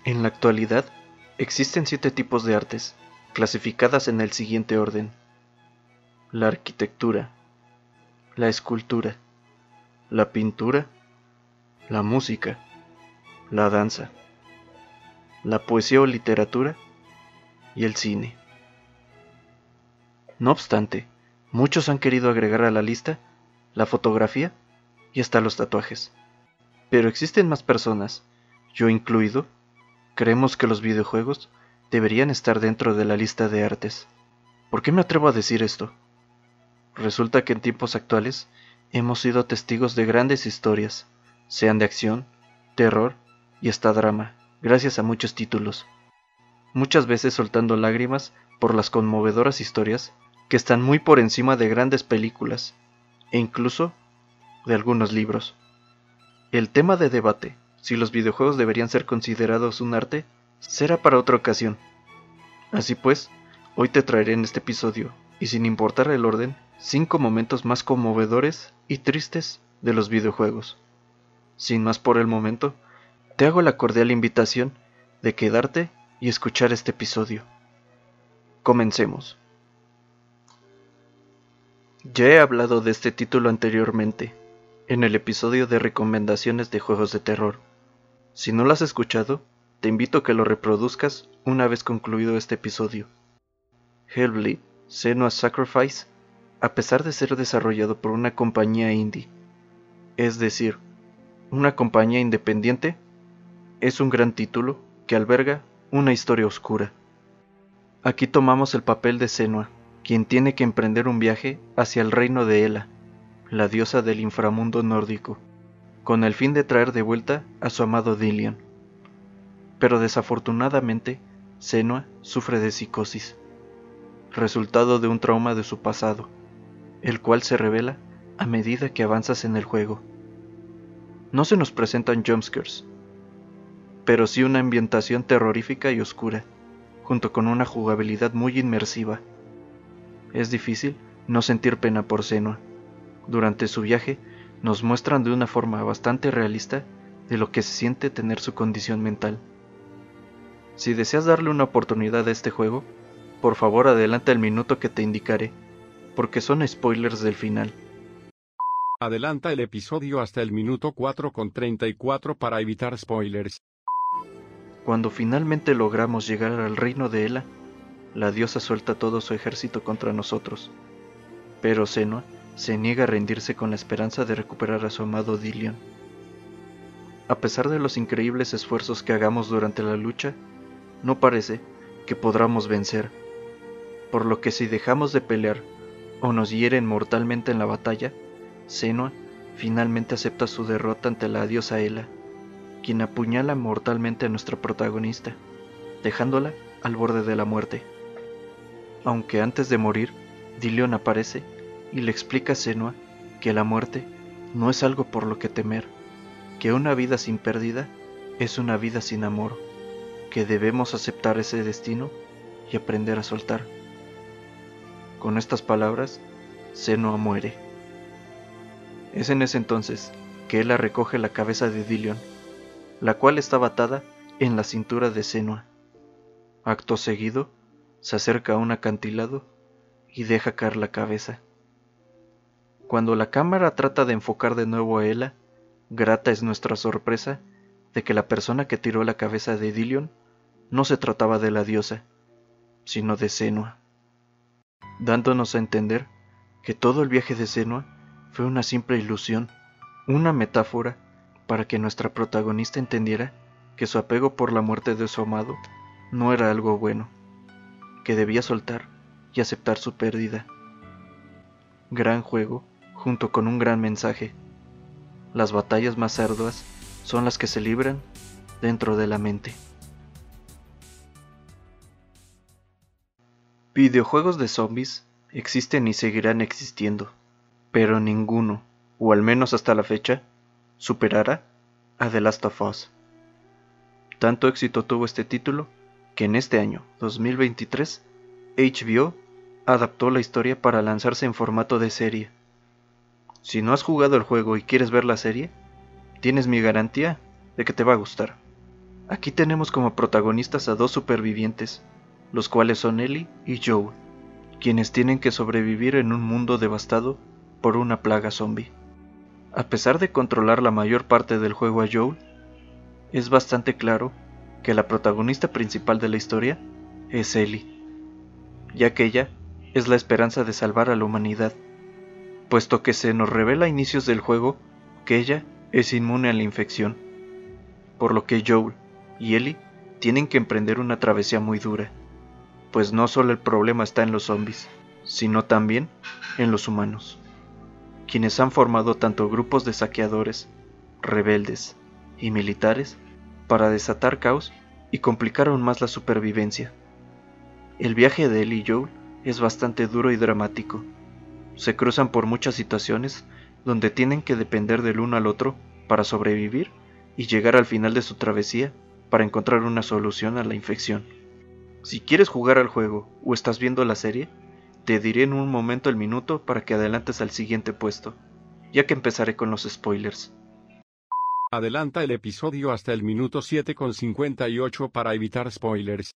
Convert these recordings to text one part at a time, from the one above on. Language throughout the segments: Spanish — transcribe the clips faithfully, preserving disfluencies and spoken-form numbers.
En la actualidad, existen siete tipos de artes, clasificadas en el siguiente orden: la arquitectura, la escultura, la pintura, la música, la danza, la poesía o literatura y el cine. No obstante, muchos han querido agregar a la lista la fotografía y hasta los tatuajes. Pero existen más personas, yo incluido, creemos que los videojuegos deberían estar dentro de la lista de artes. ¿Por qué me atrevo a decir esto? Resulta que en tiempos actuales hemos sido testigos de grandes historias, sean de acción, terror y hasta drama, gracias a muchos títulos. Muchas veces soltando lágrimas por las conmovedoras historias que están muy por encima de grandes películas, e incluso de algunos libros. El tema de debate, si los videojuegos deberían ser considerados un arte, será para otra ocasión. Así pues, hoy te traeré en este episodio, y sin importar el orden, cinco momentos más conmovedores y tristes de los videojuegos. Sin más por el momento, te hago la cordial invitación de quedarte y escuchar este episodio. Comencemos. Ya he hablado de este título anteriormente, en el episodio de recomendaciones de juegos de terror. Si no lo has escuchado, te invito a que lo reproduzcas una vez concluido este episodio. Hellblade: Senua's Sacrifice, a pesar de ser desarrollado por una compañía indie, es decir, una compañía independiente, es un gran título que alberga una historia oscura. Aquí tomamos el papel de Senua, quien tiene que emprender un viaje hacia el reino de Hela, la diosa del inframundo nórdico, con el fin de traer de vuelta a su amado Dillion. Pero desafortunadamente, Senua sufre de psicosis, resultado de un trauma de su pasado, el cual se revela a medida que avanzas en el juego. No se nos presentan jumpscares, pero sí una ambientación terrorífica y oscura, junto con una jugabilidad muy inmersiva. Es difícil no sentir pena por Senua. Durante su viaje nos muestran de una forma bastante realista de lo que se siente tener su condición mental. Si deseas darle una oportunidad a este juego, por favor adelanta el minuto que te indicaré, porque son spoilers del final. Adelanta el episodio hasta el minuto cuatro con treinta y cuatro para evitar spoilers. Cuando finalmente logramos llegar al reino de Hela, la diosa suelta todo su ejército contra nosotros, pero Senua se niega a rendirse con la esperanza de recuperar a su amado Dillion. A pesar de los increíbles esfuerzos que hagamos durante la lucha, no parece que podamos vencer, por lo que si dejamos de pelear o nos hieren mortalmente en la batalla, Senua finalmente acepta su derrota ante la diosa Hela, quien apuñala mortalmente a nuestra protagonista, dejándola al borde de la muerte. Aunque antes de morir, Dillion aparece y le explica a Senua que la muerte no es algo por lo que temer, que una vida sin pérdida es una vida sin amor, que debemos aceptar ese destino y aprender a soltar. Con estas palabras, Senua muere. Es en ese entonces que Hela recoge la cabeza de Dillion, la cual estaba atada en la cintura de Senua. Acto seguido, se acerca a un acantilado y deja caer la cabeza. Cuando la cámara trata de enfocar de nuevo a Hela, grata es nuestra sorpresa de que la persona que tiró la cabeza de Dillion no se trataba de la diosa, sino de Senua, dándonos a entender que todo el viaje de Senua fue una simple ilusión, una metáfora para que nuestra protagonista entendiera que su apego por la muerte de su amado no era algo bueno, que debía soltar y aceptar su pérdida. Gran juego, junto con un gran mensaje. Las batallas más arduas son las que se libran dentro de la mente. Videojuegos de zombies existen y seguirán existiendo, pero ninguno, o al menos hasta la fecha, superará a The Last of Us. Tanto éxito tuvo este título que en este año, dos mil veintitrés, H B O adaptó la historia para lanzarse en formato de serie. Si no has jugado el juego y quieres ver la serie, tienes mi garantía de que te va a gustar. Aquí tenemos como protagonistas a dos supervivientes, los cuales son Ellie y Joel, quienes tienen que sobrevivir en un mundo devastado por una plaga zombie. A pesar de controlar la mayor parte del juego a Joel, es bastante claro que la protagonista principal de la historia es Ellie, ya que ella es la esperanza de salvar a la humanidad, puesto que se nos revela a inicios del juego que ella es inmune a la infección, por lo que Joel y Ellie tienen que emprender una travesía muy dura, pues no solo el problema está en los zombies, sino también en los humanos, quienes han formado tanto grupos de saqueadores, rebeldes y militares para desatar caos y complicar aún más la supervivencia. El viaje de Ellie y Joel es bastante duro y dramático. Se cruzan por muchas situaciones donde tienen que depender del uno al otro para sobrevivir y llegar al final de su travesía para encontrar una solución a la infección. Si quieres jugar al juego o estás viendo la serie, te diré en un momento el minuto para que adelantes al siguiente puesto, ya que empezaré con los spoilers. Adelanta el episodio hasta el minuto siete con cincuenta y ocho para evitar spoilers.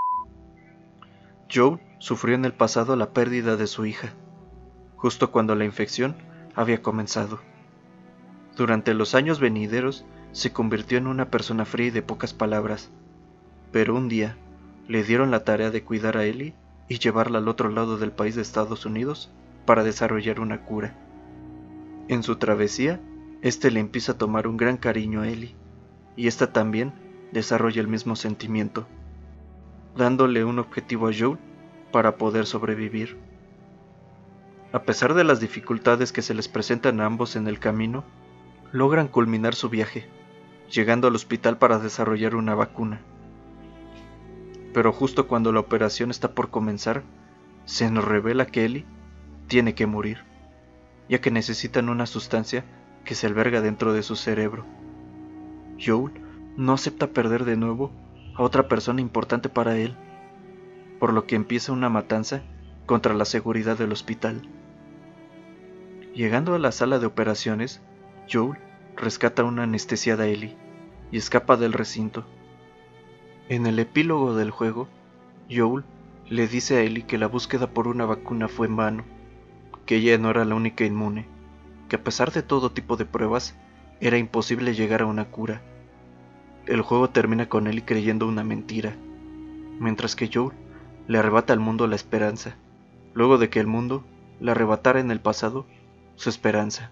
Joel sufrió en el pasado la pérdida de su hija, justo cuando la infección había comenzado. Durante los años venideros se convirtió en una persona fría y de pocas palabras, pero un día le dieron la tarea de cuidar a Ellie y llevarla al otro lado del país de Estados Unidos para desarrollar una cura. En su travesía, este le empieza a tomar un gran cariño a Ellie, y ésta también desarrolla el mismo sentimiento, dándole un objetivo a Joel para poder sobrevivir. A pesar de las dificultades que se les presentan a ambos en el camino, logran culminar su viaje, llegando al hospital para desarrollar una vacuna. Pero justo cuando la operación está por comenzar, se nos revela que Ellie tiene que morir, ya que necesitan una sustancia que se alberga dentro de su cerebro. Joel no acepta perder de nuevo a otra persona importante para él, por lo que empieza una matanza contra la seguridad del hospital. Llegando a la sala de operaciones, Joel rescata a una anestesiada Ellie y escapa del recinto. En el epílogo del juego, Joel le dice a Ellie que la búsqueda por una vacuna fue en vano, que ella no era la única inmune, que a pesar de todo tipo de pruebas, era imposible llegar a una cura. El juego termina con Ellie creyendo una mentira, mientras que Joel le arrebata al mundo la esperanza, luego de que el mundo le arrebatara en el pasado su esperanza.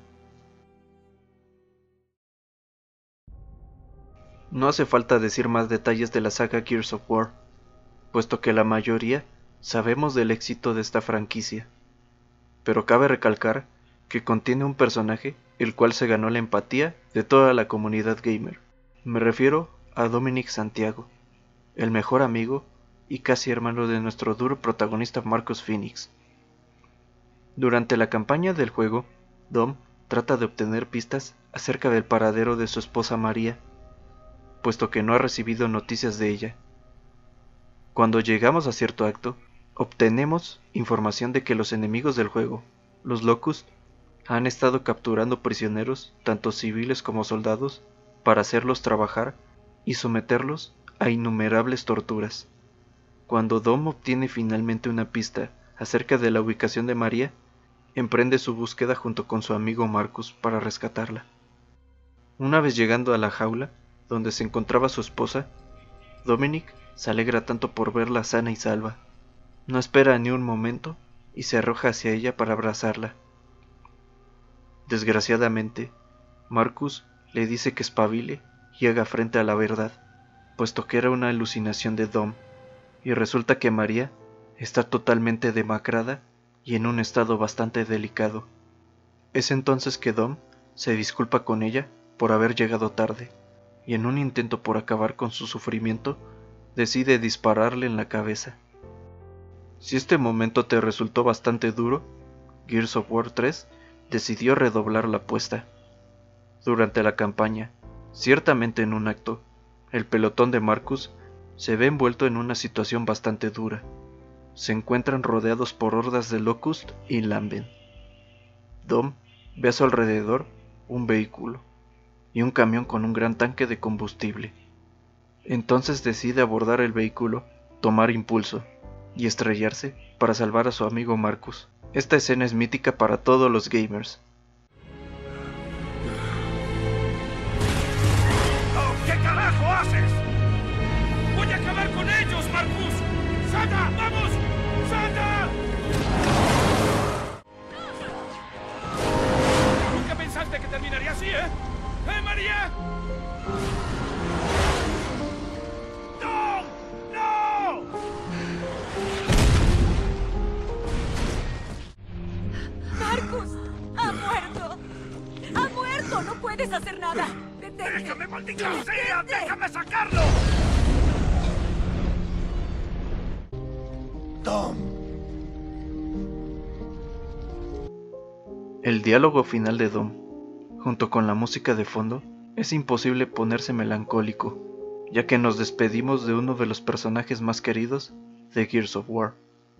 No hace falta decir más detalles de la saga Gears of War, puesto que la mayoría sabemos del éxito de esta franquicia, pero cabe recalcar que contiene un personaje el cual se ganó la empatía de toda la comunidad gamer. Me refiero a Dominic Santiago, el mejor amigo y casi hermano de nuestro duro protagonista Marcus Phoenix. Durante la campaña del juego, Dom trata de obtener pistas acerca del paradero de su esposa María, puesto que no ha recibido noticias de ella. Cuando llegamos a cierto acto, obtenemos información de que los enemigos del juego, los Locust, han estado capturando prisioneros, tanto civiles como soldados, para hacerlos trabajar y someterlos a innumerables torturas. Cuando Dom obtiene finalmente una pista acerca de la ubicación de María, emprende su búsqueda junto con su amigo Marcus para rescatarla. Una vez llegando a la jaula donde se encontraba su esposa, Dominic se alegra tanto por verla sana y salva. No espera ni un momento y se arroja hacia ella para abrazarla. Desgraciadamente, Marcus le dice que espabile y haga frente a la verdad, puesto que era una alucinación de Dom, y resulta que María está totalmente demacrada y en un estado bastante delicado. Es entonces que Dom se disculpa con ella por haber llegado tarde, y en un intento por acabar con su sufrimiento, decide dispararle en la cabeza. Si este momento te resultó bastante duro, Gears of War tres decidió redoblar la apuesta. Durante la campaña, ciertamente en un acto, el pelotón de Marcus se ve envuelto en una situación bastante dura. Se encuentran rodeados por hordas de Locust y Lamben. Dom ve a su alrededor un vehículo y un camión con un gran tanque de combustible. Entonces decide abordar el vehículo, tomar impulso y estrellarse para salvar a su amigo Marcus. Esta escena es mítica para todos los gamers. ¡Oh, qué carajo haces! ¡Voy a acabar con ellos, Marcus! ¡Santa! ¡Vamos! ¡Santa! Nunca pensaste que terminaría así, ¿eh? ¡Eh, María! ¡No! ¡No! ¡Marcus! ¡Ha muerto! ¡Ha muerto! ¡No puedes hacer nada! ¡Detente! ¡Déjame, maldita sea! ¡Déjame sacarlo! Tom. El diálogo final de Dom, junto con la música de fondo, es imposible ponerse melancólico, ya que nos despedimos de uno de los personajes más queridos de Gears of War.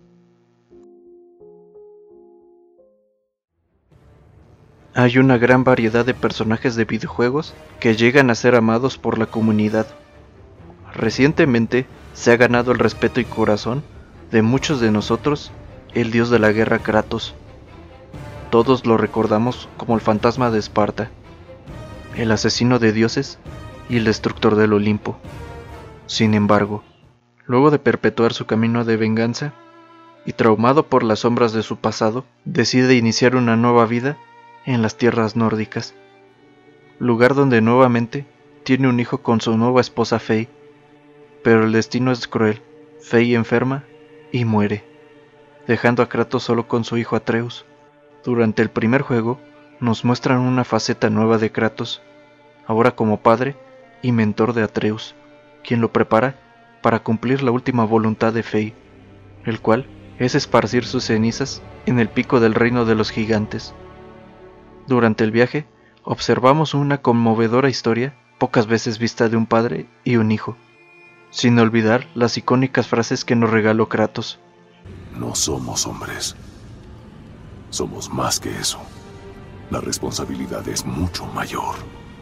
Hay una gran variedad de personajes de videojuegos que llegan a ser amados por la comunidad. Recientemente se ha ganado el respeto y corazón de muchos de nosotros el dios de la guerra Kratos. Todos lo recordamos como el fantasma de Esparta, el asesino de dioses y el destructor del Olimpo. Sin embargo, luego de perpetuar su camino de venganza, y traumado por las sombras de su pasado, decide iniciar una nueva vida en las tierras nórdicas, lugar donde nuevamente tiene un hijo con su nueva esposa Faye, pero el destino es cruel. Faye enferma y muere, dejando a Kratos solo con su hijo Atreus. Durante el primer juego nos muestran una faceta nueva de Kratos, ahora como padre y mentor de Atreus, quien lo prepara para cumplir la última voluntad de Faye, el cual es esparcir sus cenizas en el pico del reino de los gigantes. Durante el viaje, observamos una conmovedora historia pocas veces vista de un padre y un hijo, sin olvidar las icónicas frases que nos regaló Kratos. No somos hombres. Somos más que eso. La responsabilidad es mucho mayor.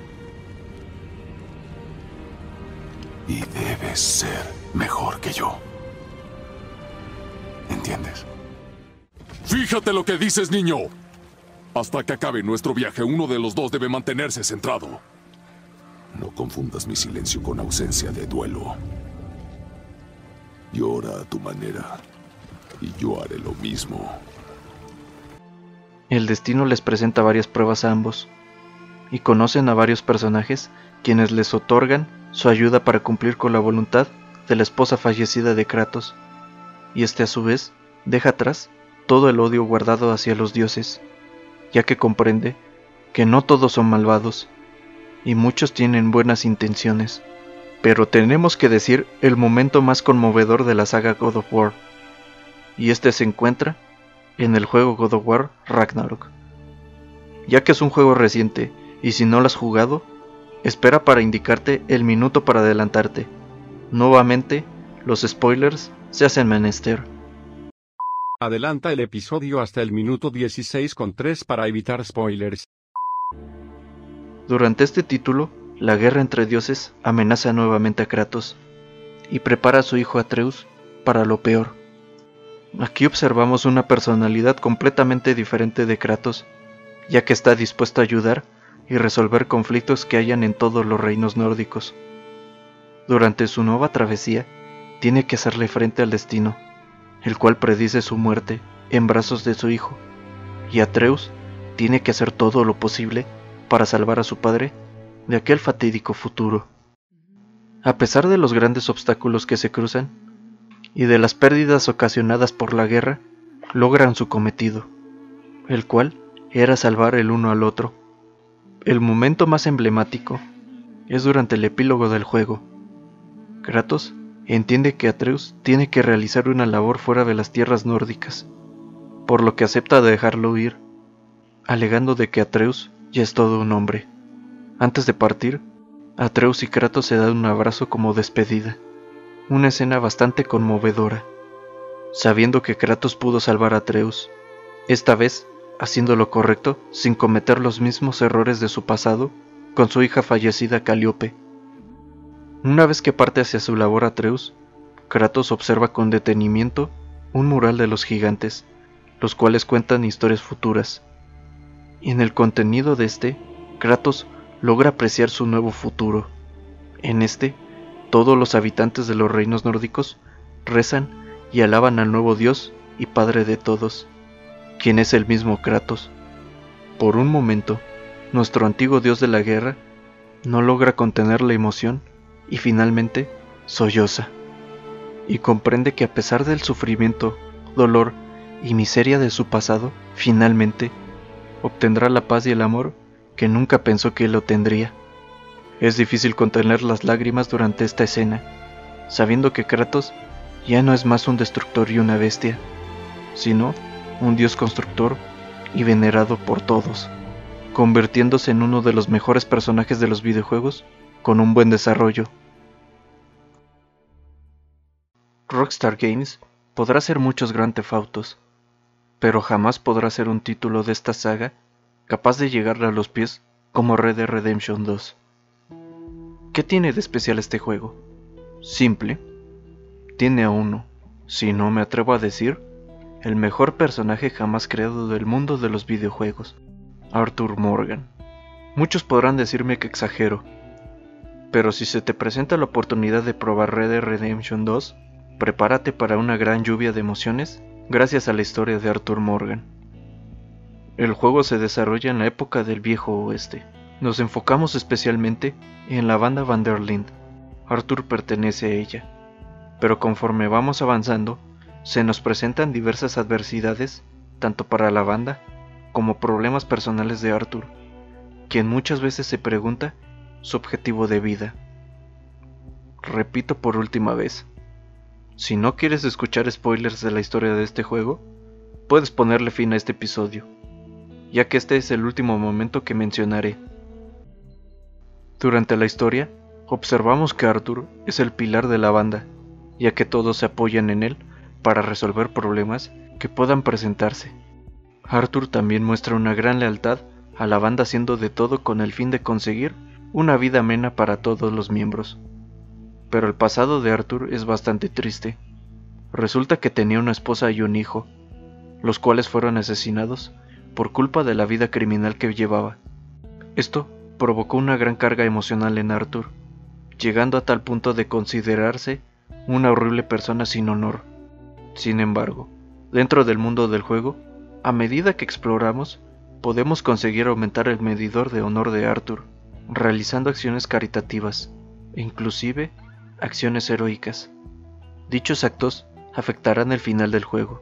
Y debes ser mejor que yo. ¿Entiendes? Fíjate lo que dices, niño. Hasta que acabe nuestro viaje, uno de los dos debe mantenerse centrado. No confundas mi silencio con ausencia de duelo. Llora a tu manera, y yo haré lo mismo. El destino les presenta varias pruebas a ambos, y conocen a varios personajes quienes les otorgan su ayuda para cumplir con la voluntad de la esposa fallecida de Kratos, y este a su vez deja atrás todo el odio guardado hacia los dioses, ya que comprende que no todos son malvados, y muchos tienen buenas intenciones. Pero tenemos que decir el momento más conmovedor de la saga God of War, y este se encuentra en el juego God of War Ragnarok. Ya que es un juego reciente, y si no lo has jugado, espera para indicarte el minuto para adelantarte. Nuevamente, los spoilers se hacen menester. Adelanta el episodio hasta el minuto dieciséis con tres para evitar spoilers. Durante este título, la guerra entre dioses amenaza nuevamente a Kratos, y prepara a su hijo Atreus para lo peor. Aquí observamos una personalidad completamente diferente de Kratos, ya que está dispuesto a ayudar y resolver conflictos que hayan en todos los reinos nórdicos. Durante su nueva travesía, tiene que hacerle frente al destino, el cual predice su muerte en brazos de su hijo, y Atreus tiene que hacer todo lo posible para salvar a su padre de aquel fatídico futuro. A pesar de los grandes obstáculos que se cruzan, y de las pérdidas ocasionadas por la guerra, logran su cometido, el cual era salvar el uno al otro. El momento más emblemático es durante el epílogo del juego. Kratos entiende que Atreus tiene que realizar una labor fuera de las tierras nórdicas, por lo que acepta dejarlo ir, alegando de que Atreus ya es todo un hombre. Antes de partir, Atreus y Kratos se dan un abrazo como despedida, una escena bastante conmovedora, sabiendo que Kratos pudo salvar a Atreus, esta vez haciendo lo correcto sin cometer los mismos errores de su pasado con su hija fallecida Calíope. Una vez que parte hacia su labor Atreus, Kratos observa con detenimiento un mural de los gigantes, los cuales cuentan historias futuras. Y en el contenido de este, Kratos logra apreciar su nuevo futuro. En este, todos los habitantes de los reinos nórdicos rezan y alaban al nuevo Dios y Padre de todos, quien es el mismo Kratos. Por un momento, nuestro antiguo dios de la guerra no logra contener la emoción y finalmente solloza, y comprende que a pesar del sufrimiento, dolor y miseria de su pasado, finalmente obtendrá la paz y el amor que nunca pensó que lo tendría. Es difícil contener las lágrimas durante esta escena, sabiendo que Kratos ya no es más un destructor y una bestia, sino un dios constructor y venerado por todos, convirtiéndose en uno de los mejores personajes de los videojuegos con un buen desarrollo. Rockstar Games podrá hacer muchos Grand Theft Autos, pero jamás podrá ser un título de esta saga capaz de llegarle a los pies como Red Dead Redemption dos. ¿Qué tiene de especial este juego? Simple. Tiene a uno, si no me atrevo a decir, el mejor personaje jamás creado del mundo de los videojuegos, Arthur Morgan. Muchos podrán decirme que exagero, pero si se te presenta la oportunidad de probar Red Dead Redemption dos, prepárate para una gran lluvia de emociones gracias a la historia de Arthur Morgan. El juego se desarrolla en la época del viejo oeste. Nos enfocamos especialmente en la banda Van der Linde. Arthur pertenece a ella, pero conforme vamos avanzando, se nos presentan diversas adversidades, tanto para la banda como problemas personales de Arthur, quien muchas veces se pregunta su objetivo de vida. Repito por última vez, si no quieres escuchar spoilers de la historia de este juego, puedes ponerle fin a este episodio, ya que este es el último momento que mencionaré. Durante la historia, observamos que Arthur es el pilar de la banda, ya que todos se apoyan en él para resolver problemas que puedan presentarse. Arthur también muestra una gran lealtad a la banda, haciendo de todo con el fin de conseguir una vida amena para todos los miembros. Pero el pasado de Arthur es bastante triste. Resulta que tenía una esposa y un hijo, los cuales fueron asesinados por culpa de la vida criminal que llevaba. Esto provocó una gran carga emocional en Arthur, llegando a tal punto de considerarse una horrible persona sin honor. Sin embargo, dentro del mundo del juego, a medida que exploramos, podemos conseguir aumentar el medidor de honor de Arthur, realizando acciones caritativas, e inclusive acciones heroicas. Dichos actos afectarán el final del juego.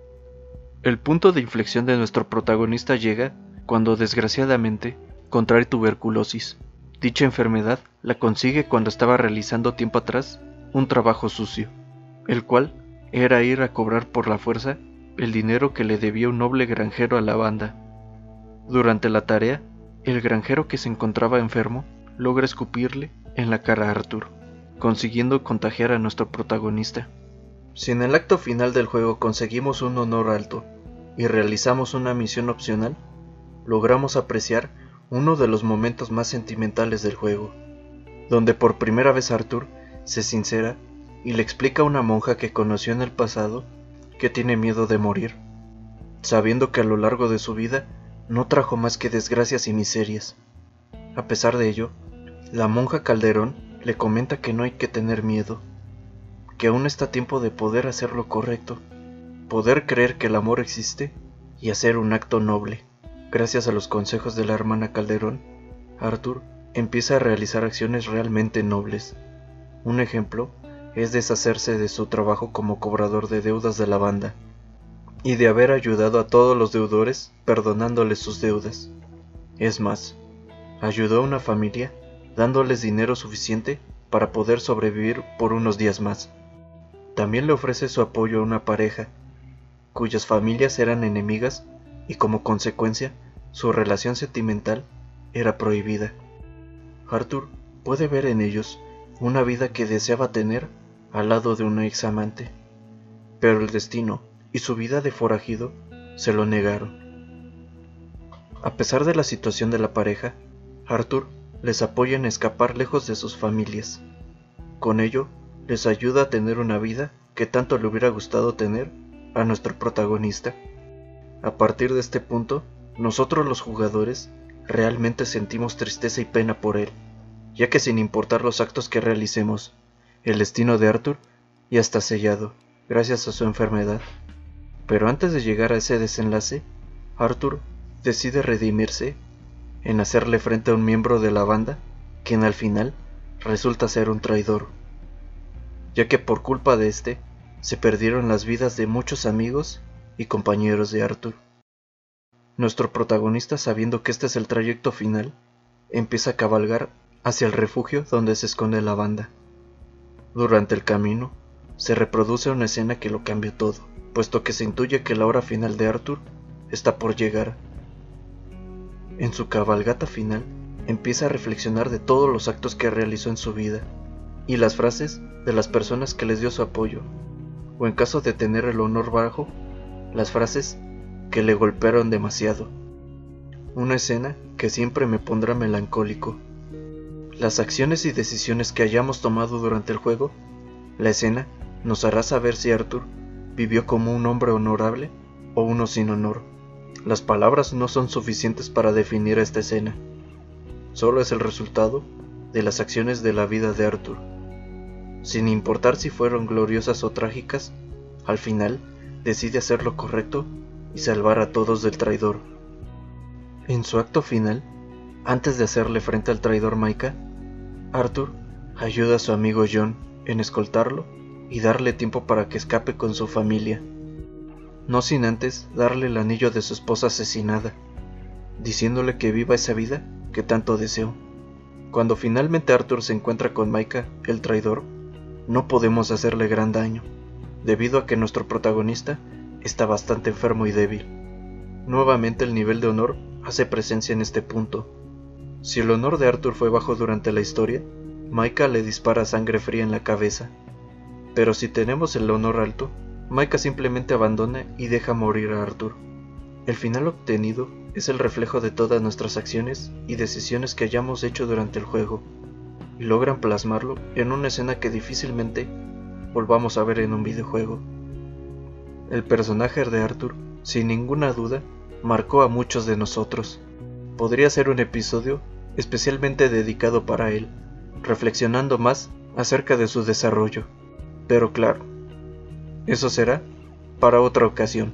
El punto de inflexión de nuestro protagonista llega cuando desgraciadamente contrae tuberculosis. Dicha enfermedad la consigue cuando estaba realizando tiempo atrás un trabajo sucio, el cual era ir a cobrar por la fuerza el dinero que le debía un noble granjero a la banda. Durante la tarea, el granjero que se encontraba enfermo logra escupirle en la cara a Arthur, consiguiendo contagiar a nuestro protagonista. Si en el acto final del juego conseguimos un honor alto y realizamos una misión opcional, logramos apreciar uno de los momentos más sentimentales del juego, donde por primera vez Arthur se sincera y le explica a una monja que conoció en el pasado que tiene miedo de morir, sabiendo que a lo largo de su vida no trajo más que desgracias y miserias. A pesar de ello, la monja Calderón le comenta que no hay que tener miedo, que aún está a tiempo de poder hacer lo correcto, poder creer que el amor existe y hacer un acto noble. Gracias a los consejos de la hermana Calderón, Arthur empieza a realizar acciones realmente nobles. Un ejemplo es deshacerse de su trabajo como cobrador de deudas de la banda, y de haber ayudado a todos los deudores perdonándoles sus deudas. Es más, ayudó a una familia dándoles dinero suficiente para poder sobrevivir por unos días más. También le ofrece su apoyo a una pareja, cuyas familias eran enemigas y como consecuencia su relación sentimental era prohibida. Arthur puede ver en ellos una vida que deseaba tener al lado de una ex amante, pero el destino y su vida de forajido se lo negaron. A pesar de la situación de la pareja, Arthur les apoya en escapar lejos de sus familias, Con ello, les ayuda a tener una vida que tanto le hubiera gustado tener a nuestro protagonista. A partir de este punto, nosotros los jugadores realmente sentimos tristeza y pena por él, ya que sin importar los actos que realicemos, el destino de Arthur ya está sellado, gracias a su enfermedad. Pero antes de llegar a ese desenlace, Arthur decide redimirse en hacerle frente a un miembro de la banda, quien al final resulta ser un traidor, ya que por culpa de este, se perdieron las vidas de muchos amigos y compañeros de Arthur. Nuestro protagonista, sabiendo que este es el trayecto final, empieza a cabalgar hacia el refugio donde se esconde la banda. Durante el camino, se reproduce una escena que lo cambia todo, puesto que se intuye que la hora final de Arthur está por llegar. En su cabalgata final, empieza a reflexionar de todos los actos que realizó en su vida, y las frases de las personas que les dio su apoyo, o en caso de tener el honor bajo, las frases que le golpearon demasiado. Una escena que siempre me pondrá melancólico. Las acciones y decisiones que hayamos tomado durante el juego, la escena nos hará saber si Arthur vivió como un hombre honorable o uno sin honor. Las palabras no son suficientes para definir esta escena. Solo es el resultado de las acciones de la vida de Arthur. Sin importar si fueron gloriosas o trágicas, al final decide hacer lo correcto y salvar a todos del traidor. En su acto final, antes de hacerle frente al traidor Micah, Arthur ayuda a su amigo John en escoltarlo y darle tiempo para que escape con su familia, no sin antes darle el anillo de su esposa asesinada, diciéndole que viva esa vida que tanto deseó. Cuando finalmente Arthur se encuentra con Micah, el traidor, no podemos hacerle gran daño, debido a que nuestro protagonista está bastante enfermo y débil. Nuevamente el nivel de honor hace presencia en este punto. Si el honor de Arthur fue bajo durante la historia, Micah le dispara sangre fría en la cabeza. Pero si tenemos el honor alto, Micah simplemente abandona y deja morir a Arthur. El final obtenido es el reflejo de todas nuestras acciones y decisiones que hayamos hecho durante el juego, y logran plasmarlo en una escena que difícilmente volvamos a ver en un videojuego. El personaje de Arthur, sin ninguna duda, marcó a muchos de nosotros. Podría ser un episodio especialmente dedicado para él, reflexionando más acerca de su desarrollo. Pero claro, eso será para otra ocasión.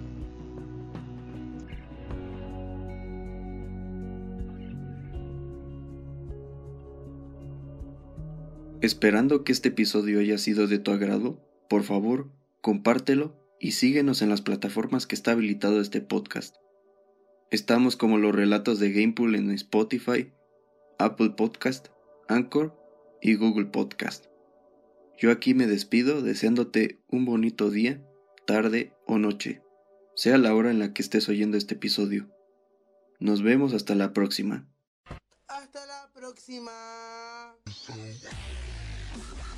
Esperando que este episodio haya sido de tu agrado, por favor, compártelo y síguenos en las plataformas que está habilitado este podcast. Estamos como los relatos de Gamepool en Spotify, Apple Podcast, Anchor y Google Podcast. Yo aquí me despido deseándote un bonito día, tarde o noche, sea la hora en la que estés oyendo este episodio. Nos vemos hasta la próxima. Hasta la próxima.